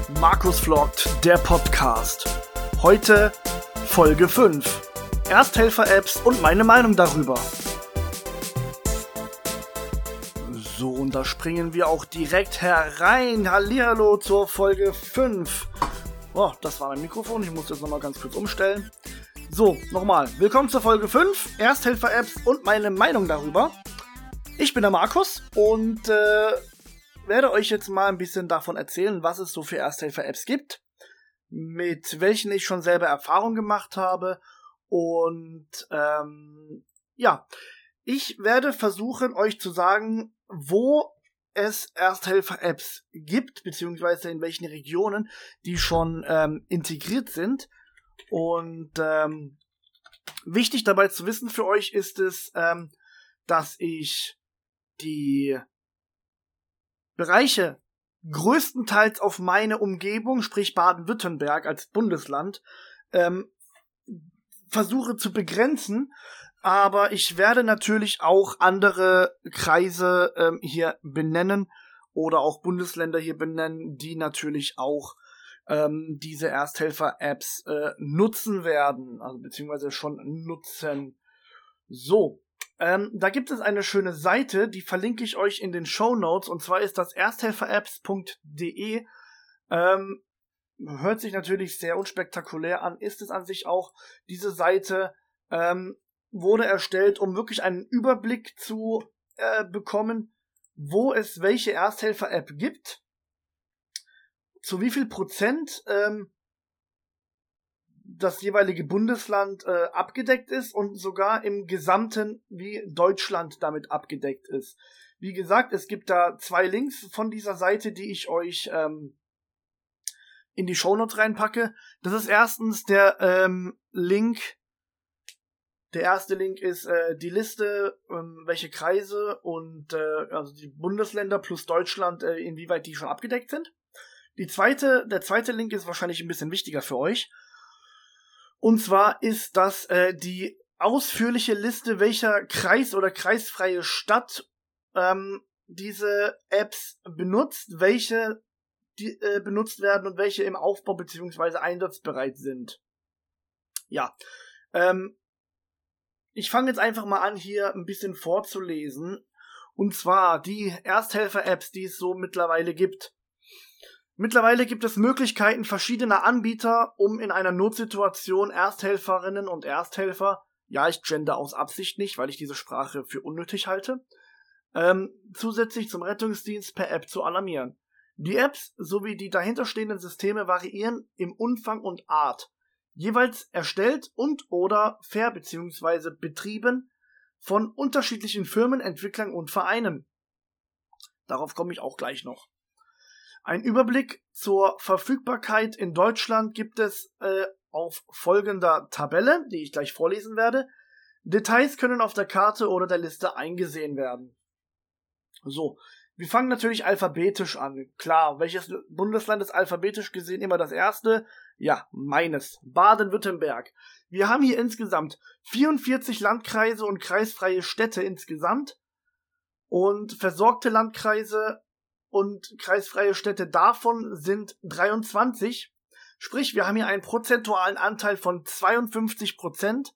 Markus vloggt, der Podcast. Heute Folge 5. Ersthelfer-Apps und meine Meinung darüber. So, und da springen wir auch direkt herein. Hallihallo zur Folge 5. Oh, das war mein Mikrofon. Ich muss das nochmal ganz kurz umstellen. So, nochmal. Willkommen zur Folge 5. Ersthelfer-Apps und meine Meinung darüber. Ich bin der Markus und werde euch jetzt mal ein bisschen davon erzählen, was es so für Ersthelfer-Apps gibt, mit welchen ich schon selber Erfahrung gemacht habe und ich werde versuchen, euch zu sagen, wo es Ersthelfer-Apps gibt, beziehungsweise in welchen Regionen die schon integriert sind. Und wichtig dabei zu wissen für euch ist es, dass ich die Bereiche größtenteils auf meine Umgebung, sprich Baden-Württemberg als Bundesland, versuche zu begrenzen, aber ich werde natürlich auch andere Kreise hier benennen oder auch Bundesländer hier benennen, die natürlich auch diese Ersthelfer-Apps nutzen werden, also beziehungsweise schon nutzen. So. Da gibt es eine schöne Seite, die verlinke ich euch in den Shownotes, und zwar ist das ersthelferapps.de. Hört sich natürlich sehr unspektakulär an, ist es an sich auch. Diese Seite wurde erstellt, um wirklich einen Überblick zu bekommen, wo es welche Ersthelfer-App gibt, zu wie viel Prozent das jeweilige Bundesland abgedeckt ist und sogar im Gesamten, wie Deutschland damit abgedeckt ist. Wie gesagt, es gibt da 2 Links von dieser Seite, die ich euch in die Shownotes reinpacke. Das ist erstens der Link. Der erste Link ist die Liste, welche Kreise und also die Bundesländer plus Deutschland, inwieweit die schon abgedeckt sind. Der zweite Link ist wahrscheinlich ein bisschen wichtiger für euch. Und zwar ist das die ausführliche Liste, welcher Kreis oder kreisfreie Stadt diese Apps benutzt, welche benutzt werden und welche im Aufbau bzw. einsatzbereit sind. Ja, ich fange jetzt einfach mal an, hier ein bisschen vorzulesen. Und zwar die Ersthelfer-Apps, die es so mittlerweile gibt. Mittlerweile gibt es Möglichkeiten verschiedener Anbieter, um in einer Notsituation Ersthelferinnen und Ersthelfer, ja, ich gender aus Absicht nicht, weil ich diese Sprache für unnötig halte, zusätzlich zum Rettungsdienst per App zu alarmieren. Die Apps sowie die dahinterstehenden Systeme variieren im Umfang und Art, jeweils erstellt und oder bzw. betrieben von unterschiedlichen Firmen, Entwicklern und Vereinen. Darauf komme ich auch gleich noch. Ein Überblick zur Verfügbarkeit in Deutschland gibt es auf folgender Tabelle, die ich gleich vorlesen werde. Details können auf der Karte oder der Liste eingesehen werden. So, wir fangen natürlich alphabetisch an. Klar, welches Bundesland ist alphabetisch gesehen immer das erste? Ja, meines, Baden-Württemberg. Wir haben hier insgesamt 44 Landkreise und kreisfreie Städte insgesamt und versorgte Landkreise und kreisfreie Städte davon sind 23. Sprich, wir haben hier einen prozentualen Anteil von 52%.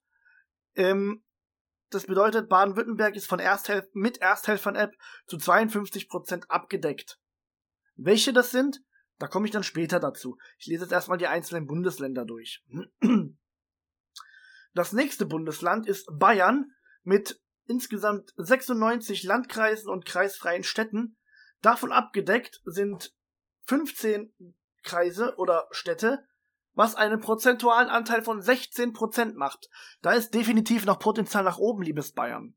Das bedeutet, Baden-Württemberg ist mit Ersthelfern-App zu 52% abgedeckt. Welche das sind, da komme ich dann später dazu. Ich lese jetzt erstmal die einzelnen Bundesländer durch. Das nächste Bundesland ist Bayern mit insgesamt 96 Landkreisen und kreisfreien Städten. Davon abgedeckt sind 15 Kreise oder Städte, was einen prozentualen Anteil von 16% macht. Da ist definitiv noch Potenzial nach oben, liebes Bayern.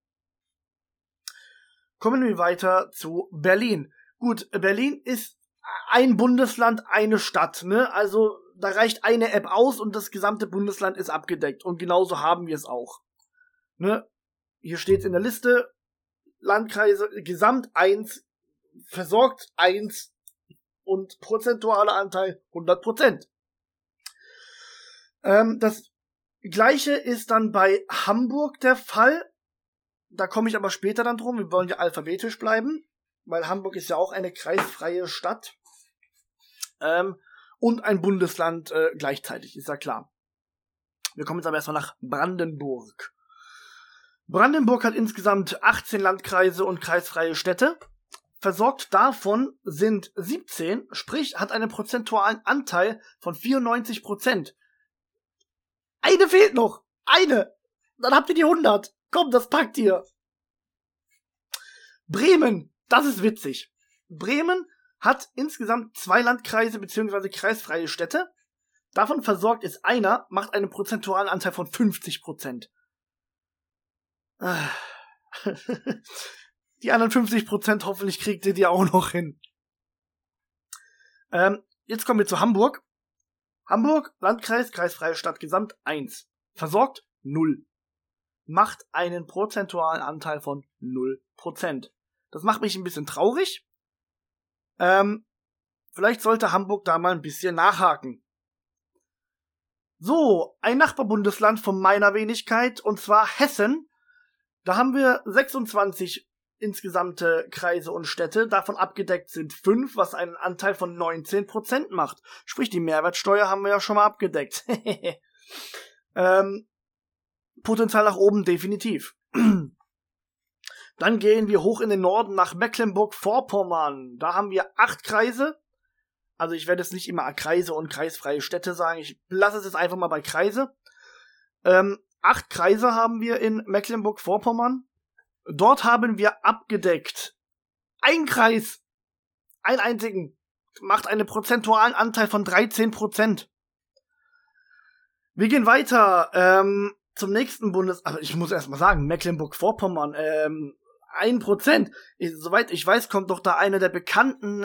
Kommen wir weiter zu Berlin. Gut, Berlin ist ein Bundesland, eine Stadt, ne? Also da reicht eine App aus und das gesamte Bundesland ist abgedeckt. Und genauso haben wir es auch. Ne? Hier steht in der Liste, Landkreise, Gesamt 1, versorgt 1 und prozentualer Anteil 100%. Das gleiche ist dann bei Hamburg der Fall. Da komme ich aber später dann drum. Wir wollen ja alphabetisch bleiben, weil Hamburg ist ja auch eine kreisfreie Stadt. und ein Bundesland gleichzeitig, ist ja klar. Wir kommen jetzt aber erstmal nach Brandenburg. Brandenburg hat insgesamt 18 Landkreise und kreisfreie Städte. Versorgt davon sind 17, sprich hat einen prozentualen Anteil von 94%. Eine fehlt noch. Eine. Dann habt ihr die 100. Komm, das packt ihr. Bremen. Das ist witzig. Bremen hat insgesamt 2 Landkreise bzw. kreisfreie Städte. Davon versorgt ist einer, macht einen prozentualen Anteil von 50%. Die anderen 50% hoffentlich kriegt ihr die auch noch hin. Jetzt kommen wir zu Hamburg. Hamburg, Landkreis, kreisfreie Stadt, gesamt 1. Versorgt 0. Macht einen prozentualen Anteil von 0%. Das macht mich ein bisschen traurig. Vielleicht sollte Hamburg da mal ein bisschen nachhaken. So, ein Nachbarbundesland von meiner Wenigkeit, und zwar Hessen. Da haben wir 26 insgesamte Kreise und Städte. Davon abgedeckt sind 5, was einen Anteil von 19% macht. Sprich, die Mehrwertsteuer haben wir ja schon mal abgedeckt. Potenzial nach oben definitiv. Dann gehen wir hoch in den Norden nach Mecklenburg-Vorpommern. Da haben wir 8 Kreise. Also ich werde jetzt nicht immer Kreise und kreisfreie Städte sagen. Ich lasse es jetzt einfach mal bei Kreise. 8 Kreise haben wir in Mecklenburg-Vorpommern. Dort haben wir abgedeckt. Ein Kreis, einen einzigen, macht einen prozentualen Anteil von 13%. Wir gehen weiter zum nächsten aber ich muss erst mal sagen, Mecklenburg-Vorpommern, 1%. Soweit ich weiß, kommt doch da einer der bekannten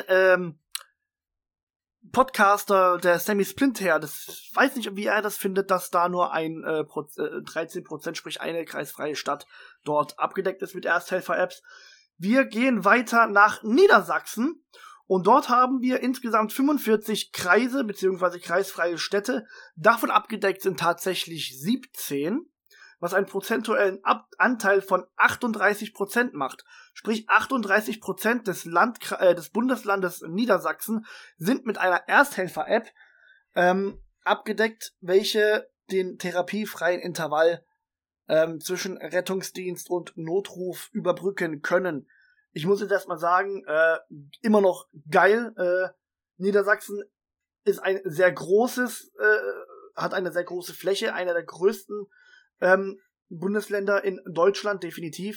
Podcaster, der Sammy Splint her. Das weiß nicht, wie er das findet, dass da nur ein 13%, sprich eine kreisfreie Stadt, dort abgedeckt ist mit Ersthelfer-Apps. Wir gehen weiter nach Niedersachsen und dort haben wir insgesamt 45 Kreise bzw. kreisfreie Städte. Davon abgedeckt sind tatsächlich 17, was einen prozentuellen Anteil von 38% macht. Sprich, 38% des Bundeslandes Niedersachsen sind mit einer Ersthelfer-App abgedeckt, welche den therapiefreien Intervall zwischen Rettungsdienst und Notruf überbrücken können. Ich muss jetzt erstmal sagen, immer noch geil. Niedersachsen ist ein sehr großes, hat eine sehr große Fläche, einer der größten Bundesländer in Deutschland, definitiv.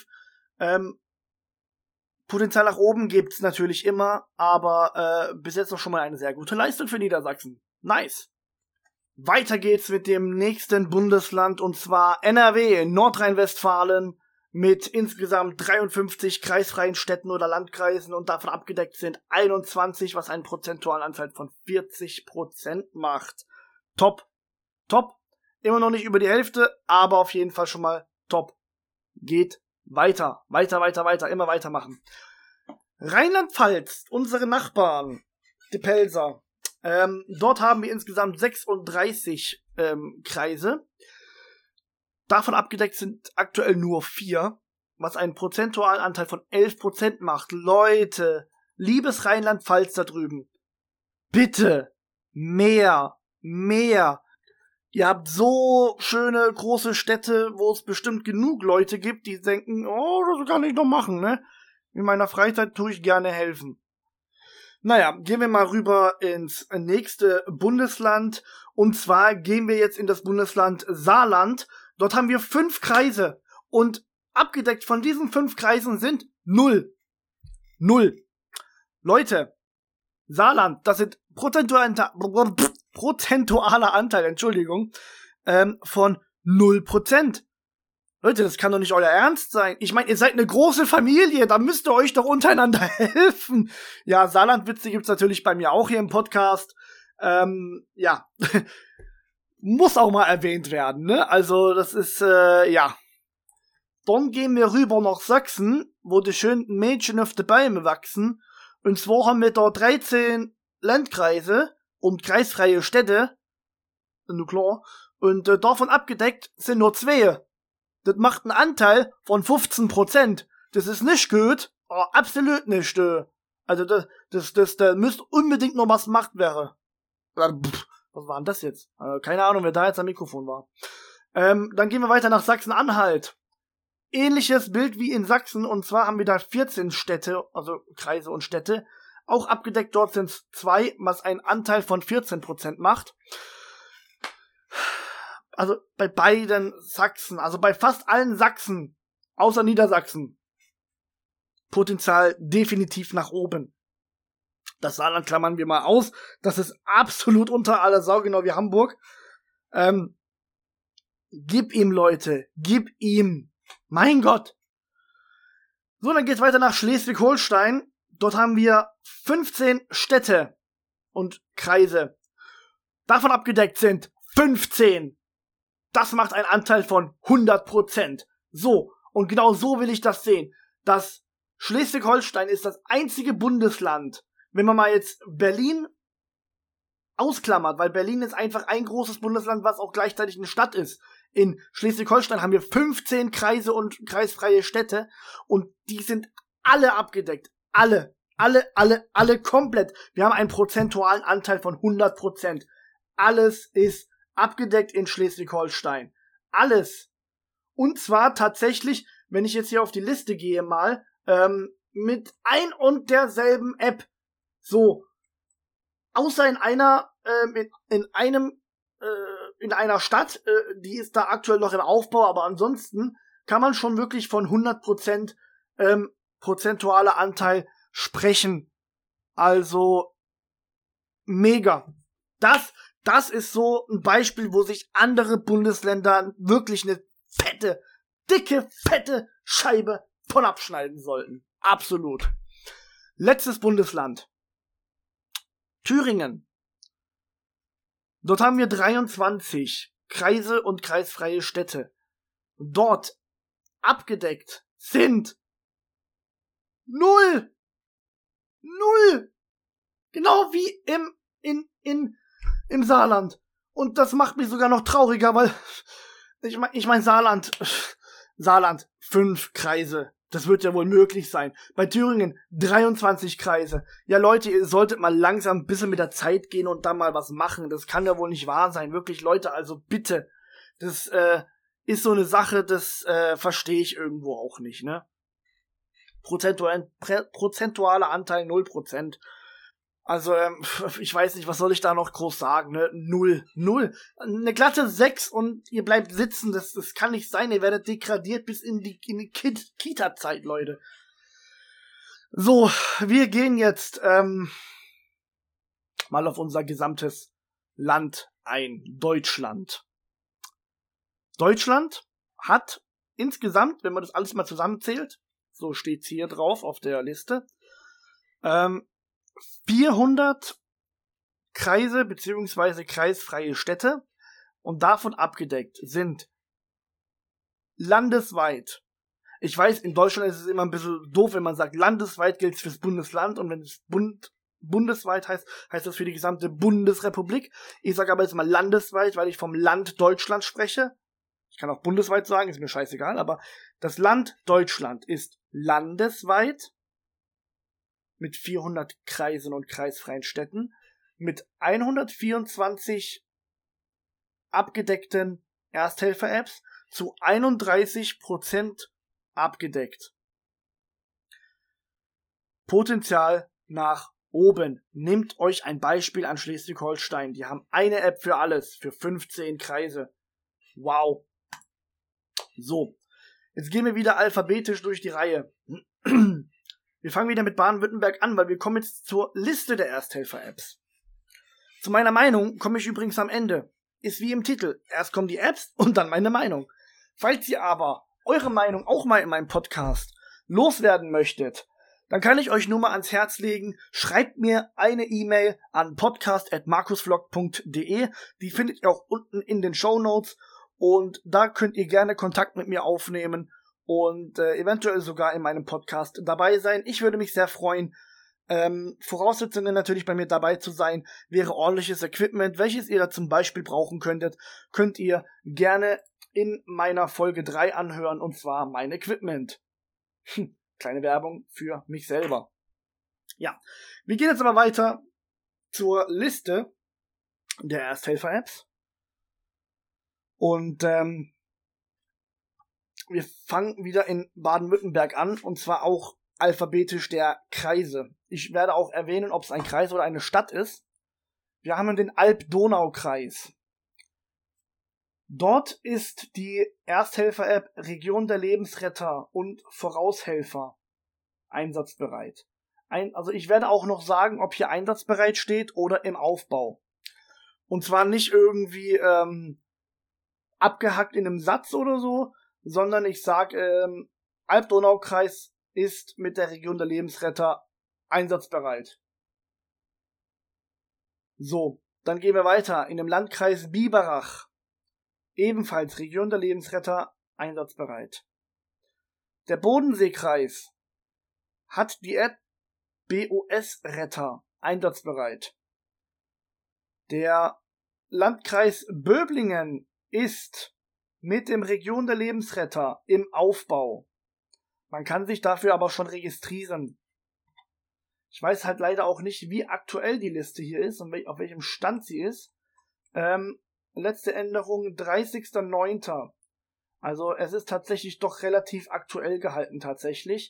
Potenzial nach oben gibt's natürlich immer, aber bis jetzt noch schon mal eine sehr gute Leistung für Niedersachsen. Nice. Weiter geht's mit dem nächsten Bundesland, und zwar NRW, Nordrhein-Westfalen, mit insgesamt 53 kreisfreien Städten oder Landkreisen, und davon abgedeckt sind 21, was einen prozentualen Anteil von 40% macht. Top. Top. Immer noch nicht über die Hälfte, aber auf jeden Fall schon mal top. Geht weiter. Weiter. Immer weitermachen. Rheinland-Pfalz, unsere Nachbarn, die Pelzer. Dort haben wir insgesamt 36 Kreise. Davon abgedeckt sind aktuell nur 4, was einen prozentualen Anteil von 11% macht. Leute, liebes Rheinland-Pfalz da drüben, bitte mehr. Ihr habt so schöne, große Städte, wo es bestimmt genug Leute gibt, die denken, oh, das kann ich doch machen, ne? In meiner Freizeit tue ich gerne helfen. Naja, gehen wir mal rüber ins nächste Bundesland. Und zwar gehen wir jetzt in das Bundesland Saarland. Dort haben wir 5 Kreise. Und abgedeckt von diesen 5 Kreisen sind 0. Leute, Saarland, das sind prozentualer Anteil, von 0%. Leute, das kann doch nicht euer Ernst sein. Ich meine, ihr seid eine große Familie, da müsst ihr euch doch untereinander helfen. Ja, Saarlandwitze gibt's natürlich bei mir auch hier im Podcast. Ja, muss auch mal erwähnt werden, ne? Also, das ist, ja. Dann gehen wir rüber nach Sachsen, wo die schönen Mädchen auf die Bäume wachsen. Und zwar haben wir da 13 Landkreise und kreisfreie Städte. Nur klar. Und davon abgedeckt sind nur 2. Das macht einen Anteil von 15%. Das ist nicht gut. Oh, absolut nicht. Also da müsste unbedingt noch was gemacht werden. Was war denn das jetzt? Keine Ahnung, wer da jetzt am Mikrofon war. Dann gehen wir weiter nach Sachsen-Anhalt. Ähnliches Bild wie in Sachsen, und zwar haben wir da 14 Städte, also Kreise und Städte, auch abgedeckt. Dort sind es 2, was einen Anteil von 14% macht. Also bei beiden Sachsen, also bei fast allen Sachsen, außer Niedersachsen, Potenzial definitiv nach oben. Das Saarland klammern wir mal aus. Das ist absolut unter aller Sau, genau wie Hamburg. Gib ihm, Leute. Gib ihm. Mein Gott. So, dann geht's weiter nach Schleswig-Holstein. Dort haben wir 15 Städte und Kreise. Davon abgedeckt sind 15. Das macht einen Anteil von 100%. So, und genau so will ich das sehen. Das Schleswig-Holstein ist das einzige Bundesland, wenn man mal jetzt Berlin ausklammert, weil Berlin ist einfach ein großes Bundesland, was auch gleichzeitig eine Stadt ist. In Schleswig-Holstein haben wir 15 Kreise und kreisfreie Städte und die sind alle abgedeckt. Alle komplett. Wir haben einen prozentualen Anteil von 100%. Alles ist abgedeckt in Schleswig-Holstein. Alles. Und zwar tatsächlich, wenn ich jetzt hier auf die Liste gehe mal, mit ein und derselben App. So. Außer in einer Stadt, die ist da aktuell noch im Aufbau, aber ansonsten kann man schon wirklich von 100% prozentualer Anteil sprechen. Also mega. Das ist so ein Beispiel, wo sich andere Bundesländer wirklich eine fette Scheibe von abschneiden sollten. Absolut. Letztes Bundesland. Thüringen. Dort haben wir 23 Kreise und kreisfreie Städte. Dort abgedeckt sind 0. Genau wie im Saarland. Und das macht mich sogar noch trauriger, weil ich mein Saarland 5 Kreise. Das wird ja wohl möglich sein. Bei Thüringen 23 Kreise. Ja, Leute, ihr solltet mal langsam ein bisschen mit der Zeit gehen und da mal was machen. Das kann ja wohl nicht wahr sein. Wirklich, Leute, also bitte. Das ist so eine Sache, das verstehe ich irgendwo auch nicht, ne? Prozentualer Anteil 0%. Also, ich weiß nicht, was soll ich da noch groß sagen, ne? 0. Eine glatte 6 und ihr bleibt sitzen, das kann nicht sein, ihr werdet degradiert bis in die Kita-Zeit, Leute. So, wir gehen jetzt mal auf unser gesamtes Land ein, Deutschland. Deutschland hat insgesamt, wenn man das alles mal zusammenzählt, so steht's hier drauf auf der Liste, 400 Kreise bzw. kreisfreie Städte und davon abgedeckt sind landesweit. Ich weiß, in Deutschland ist es immer ein bisschen doof, wenn man sagt, landesweit gilt es fürs Bundesland und wenn es bundesweit heißt das für die gesamte Bundesrepublik. Ich sage aber jetzt mal landesweit, weil ich vom Land Deutschland spreche. Ich kann auch bundesweit sagen, ist mir scheißegal, aber das Land Deutschland ist landesweit mit 400 Kreisen und kreisfreien Städten, mit 124 abgedeckten Ersthelfer-Apps zu 31% abgedeckt. Potenzial nach oben. Nehmt euch ein Beispiel an Schleswig-Holstein. Die haben eine App für alles, für 15 Kreise. Wow. So, jetzt gehen wir wieder alphabetisch durch die Reihe. Wir fangen wieder mit Baden-Württemberg an, weil wir kommen jetzt zur Liste der Ersthelfer-Apps. Zu meiner Meinung komme ich übrigens am Ende. Ist wie im Titel. Erst kommen die Apps und dann meine Meinung. Falls ihr aber eure Meinung auch mal in meinem Podcast loswerden möchtet, dann kann ich euch nur mal ans Herz legen, schreibt mir eine E-Mail an podcast@markusvlog.de. Die findet ihr auch unten in den Shownotes und da könnt ihr gerne Kontakt mit mir aufnehmen und eventuell sogar in meinem Podcast dabei sein. Ich würde mich sehr freuen. Voraussetzungen natürlich bei mir dabei zu sein, wäre ordentliches Equipment, welches ihr da zum Beispiel brauchen könntet, könnt ihr gerne in meiner Folge 3 anhören, und zwar mein Equipment. Kleine Werbung für mich selber. Ja, wir gehen jetzt aber weiter zur Liste der Ersthelfer-Apps. Und wir fangen wieder in Baden-Württemberg an, und zwar auch alphabetisch der Kreise. Ich werde auch erwähnen, ob es ein Kreis oder eine Stadt ist. Wir haben den Alb-Donau-Kreis. Dort ist die Ersthelfer-App Region der Lebensretter und Voraushelfer einsatzbereit. Also ich werde auch noch sagen, ob hier einsatzbereit steht oder im Aufbau. Und zwar nicht irgendwie abgehackt in einem Satz oder so, sondern ich sage, Alb-Donau-Kreis ist mit der Region der Lebensretter einsatzbereit. So, dann gehen wir weiter. In dem Landkreis Biberach, ebenfalls Region der Lebensretter, einsatzbereit. Der Bodenseekreis hat die App BOS-Retter einsatzbereit. Der Landkreis Böblingen ist mit dem Region der Lebensretter im Aufbau. Man kann sich dafür aber schon registrieren. Ich weiß halt leider auch nicht, wie aktuell die Liste hier ist und auf welchem Stand sie ist. Letzte Änderung 30.09. Also es ist tatsächlich doch relativ aktuell gehalten tatsächlich.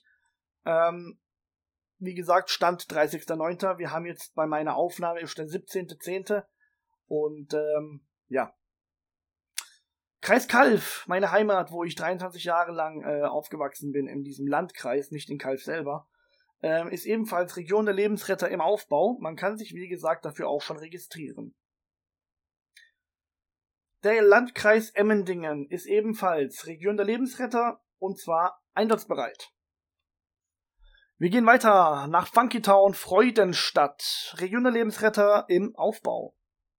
Wie gesagt, Stand 30.09. Wir haben jetzt bei meiner Aufnahme ist der 17.10. Und ja. Kreis Calw, meine Heimat, wo ich 23 Jahre lang aufgewachsen bin in diesem Landkreis, nicht in Calw selber, ist ebenfalls Region der Lebensretter im Aufbau. Man kann sich, wie gesagt, dafür auch schon registrieren. Der Landkreis Emmendingen ist ebenfalls Region der Lebensretter und zwar einsatzbereit. Wir gehen weiter nach Funkytown, Freudenstadt, Region der Lebensretter im Aufbau.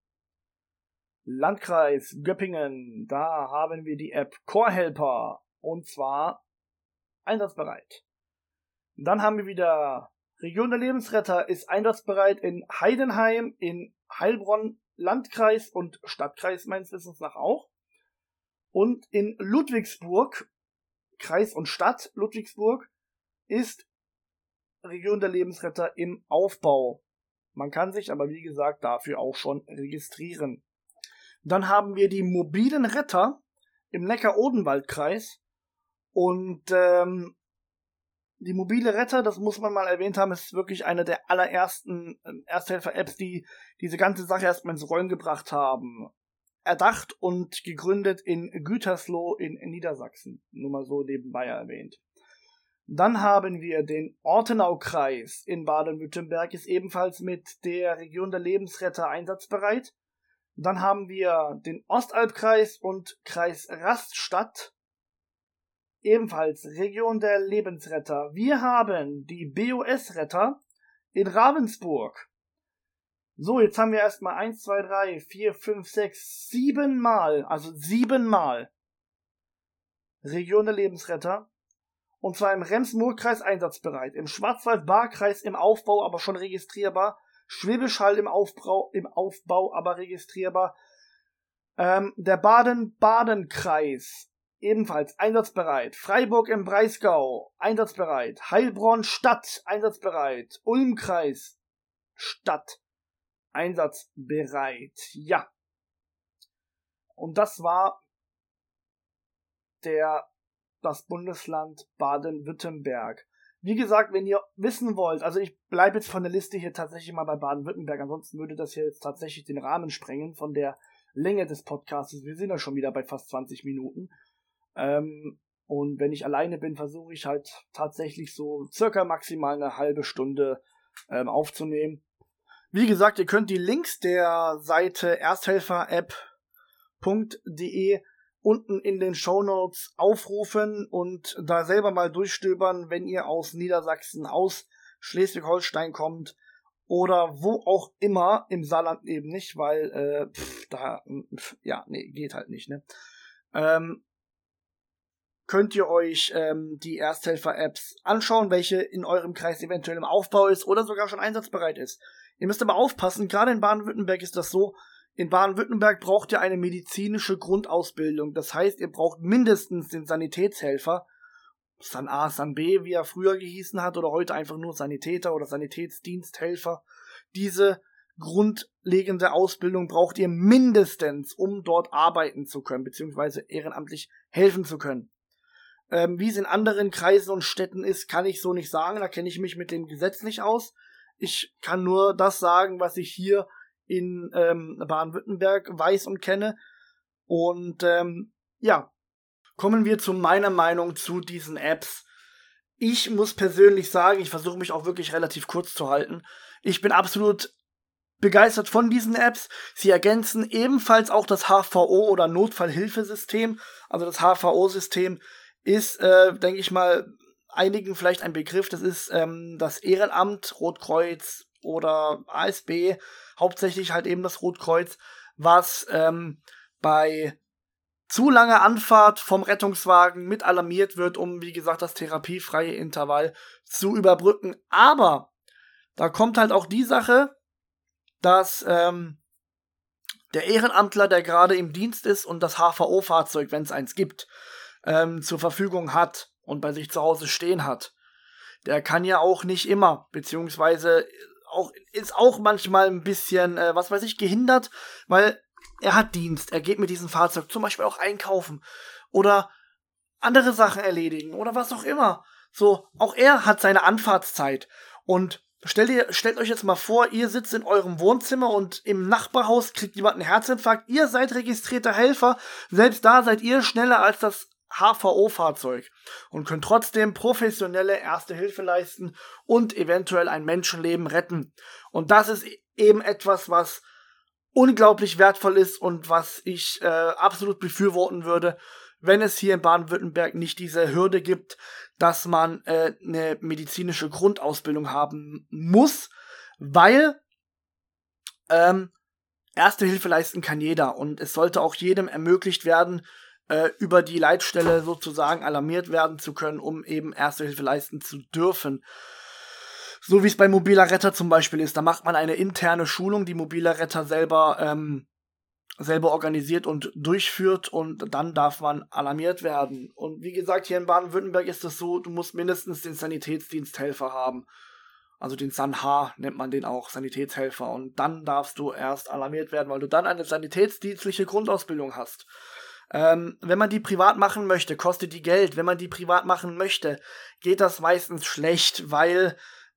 Landkreis Göppingen, da haben wir die App Core Helper und zwar einsatzbereit. Dann haben wir wieder Region der Lebensretter ist einsatzbereit in Heidenheim, in Heilbronn, Landkreis und Stadtkreis meines Wissens nach auch. Und in Ludwigsburg, Kreis und Stadt Ludwigsburg, ist Region der Lebensretter im Aufbau. Man kann sich aber wie gesagt dafür auch schon registrieren. Dann haben wir die mobilen Retter im Neckar-Odenwald-Kreis und die mobile Retter, das muss man mal erwähnt haben, ist wirklich eine der allerersten Ersthelfer-Apps, die diese ganze Sache erstmal ins Rollen gebracht haben. Erdacht und gegründet in Gütersloh in Niedersachsen. Nur mal so nebenbei erwähnt. Dann haben wir den Ortenau-Kreis in Baden-Württemberg, ist ebenfalls mit der Region der Lebensretter einsatzbereit. Dann haben wir den Ostalbkreis und Kreis Raststadt, ebenfalls Region der Lebensretter. Wir haben die BOS-Retter in Ravensburg. So, jetzt haben wir erstmal 1, 2, 3, 4, 5, 6, 7 Mal, also 7 Mal Region der Lebensretter. Und zwar im Rems-Murr-Kreis einsatzbereit, im Schwarzwald-Baar-Kreis im Aufbau, aber schon registrierbar, Schwäbisch Hall im Aufbau, aber registrierbar, der Baden-Baden-Kreis ebenfalls einsatzbereit, Freiburg im Breisgau einsatzbereit, Heilbronn Stadt einsatzbereit, Ulm-Kreis Stadt einsatzbereit. Ja. Und das war das Bundesland Baden-Württemberg. Wie gesagt, wenn ihr wissen wollt, also ich bleibe jetzt von der Liste hier tatsächlich mal bei Baden-Württemberg, ansonsten würde das hier jetzt tatsächlich den Rahmen sprengen von der Länge des Podcasts. Wir sind ja schon wieder bei fast 20 Minuten. Und wenn ich alleine bin, versuche ich halt tatsächlich so circa maximal eine halbe Stunde aufzunehmen. Wie gesagt, ihr könnt die Links der Seite ersthelferapp.de unten in den Shownotes aufrufen und da selber mal durchstöbern, wenn ihr aus Niedersachsen, aus Schleswig-Holstein kommt oder wo auch immer, im Saarland eben nicht, weil geht halt nicht, ne? Könnt ihr euch die Ersthelfer-Apps anschauen, welche in eurem Kreis eventuell im Aufbau ist oder sogar schon einsatzbereit ist. Ihr müsst aber aufpassen, gerade in Baden-Württemberg ist das so, in Baden-Württemberg braucht ihr eine medizinische Grundausbildung. Das heißt, ihr braucht mindestens den Sanitätshelfer San A, San B, wie er früher gehießen hat, oder heute einfach nur Sanitäter oder Sanitätsdiensthelfer. Diese grundlegende Ausbildung braucht ihr mindestens, um dort arbeiten zu können, beziehungsweise ehrenamtlich helfen zu können. Wie es in anderen Kreisen und Städten ist, kann ich so nicht sagen, da kenne ich mich mit dem Gesetz nicht aus. Ich kann nur das sagen, was ich hier in Baden-Württemberg weiß und kenne. Und kommen wir zu meiner Meinung zu diesen Apps. Ich muss persönlich sagen, ich versuche mich auch wirklich relativ kurz zu halten. Ich bin absolut begeistert von diesen Apps. Sie ergänzen ebenfalls auch das HVO oder Notfallhilfesystem. Also das HVO-System ist, denke ich mal, einigen vielleicht ein Begriff. Das ist das Ehrenamt, Rotkreuz oder ASB, hauptsächlich halt eben das Rotkreuz, was bei zu langer Anfahrt vom Rettungswagen mit alarmiert wird, um, wie gesagt, das therapiefreie Intervall zu überbrücken. Aber da kommt halt auch die Sache, dass der Ehrenamtler, der gerade im Dienst ist und das HVO-Fahrzeug, wenn es eins gibt, zur Verfügung hat und bei sich zu Hause stehen hat, der kann ja auch nicht immer, beziehungsweise ist auch manchmal ein bisschen, gehindert, weil er hat Dienst, er geht mit diesem Fahrzeug zum Beispiel auch einkaufen oder andere Sachen erledigen oder was auch immer. So, auch er hat seine Anfahrtszeit. Und stellt euch jetzt mal vor, ihr sitzt in eurem Wohnzimmer und im Nachbarhaus kriegt jemand einen Herzinfarkt. Ihr seid registrierter Helfer. Selbst da seid ihr schneller als das HVO-Fahrzeug und könnt trotzdem professionelle Erste Hilfe leisten und eventuell ein Menschenleben retten. Und das ist eben etwas, was unglaublich wertvoll ist und was ich absolut befürworten würde, wenn es hier in Baden-Württemberg nicht diese Hürde gibt, dass man eine medizinische Grundausbildung haben muss, weil Erste Hilfe leisten kann jeder und es sollte auch jedem ermöglicht werden, über die Leitstelle sozusagen alarmiert werden zu können, um eben Erste Hilfe leisten zu dürfen. So wie es bei Mobiler Retter zum Beispiel ist, da macht man eine interne Schulung, die Mobiler Retter selber organisiert und durchführt und dann darf man alarmiert werden. Und wie gesagt, hier in Baden-Württemberg ist es so, du musst mindestens den Sanitätsdiensthelfer haben. Also den SanH nennt man den auch, Sanitätshelfer. Und dann darfst du erst alarmiert werden, weil du dann eine sanitätsdienstliche Grundausbildung hast. Wenn man die privat machen möchte, kostet die Geld. Wenn man die privat machen möchte, geht das meistens schlecht, weil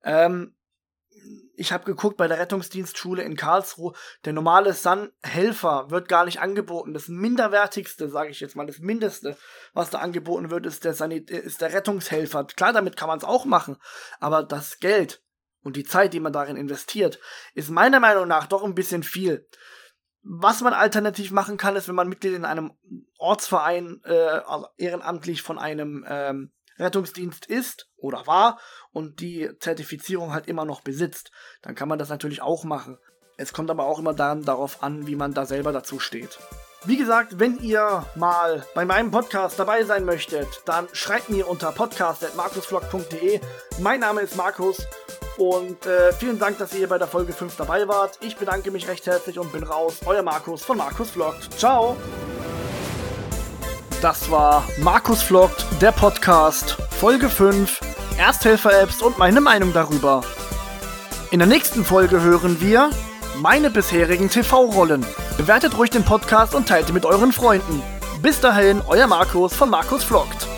ich habe geguckt bei der Rettungsdienstschule in Karlsruhe, der normale SAN-Helfer wird gar nicht angeboten. Das minderwertigste, sage ich jetzt mal, das Mindeste, was da angeboten wird, ist der Rettungshelfer. Klar, damit kann man es auch machen, aber das Geld und die Zeit, die man darin investiert, ist meiner Meinung nach doch ein bisschen viel. Was man alternativ machen kann, ist, wenn man Mitglied in einem Ortsverein also ehrenamtlich von einem Rettungsdienst ist oder war und die Zertifizierung halt immer noch besitzt, dann kann man das natürlich auch machen. Es kommt aber auch immer dann darauf an, wie man da selber dazu steht. Wie gesagt, wenn ihr mal bei meinem Podcast dabei sein möchtet, dann schreibt mir unter podcast@markusvlog.de. Mein Name ist Markus und vielen Dank, dass ihr hier bei der Folge 5 dabei wart. Ich bedanke mich recht herzlich und bin raus. Euer Markus von Markus Vlogt. Ciao! Das war Markus Vlogt, der Podcast, Folge 5, Ersthelfer-Apps und meine Meinung darüber. In der nächsten Folge hören wir meine bisherigen TV-Rollen. Bewertet ruhig den Podcast und teilt ihn mit euren Freunden. Bis dahin, euer Markus von Markus Vlogt.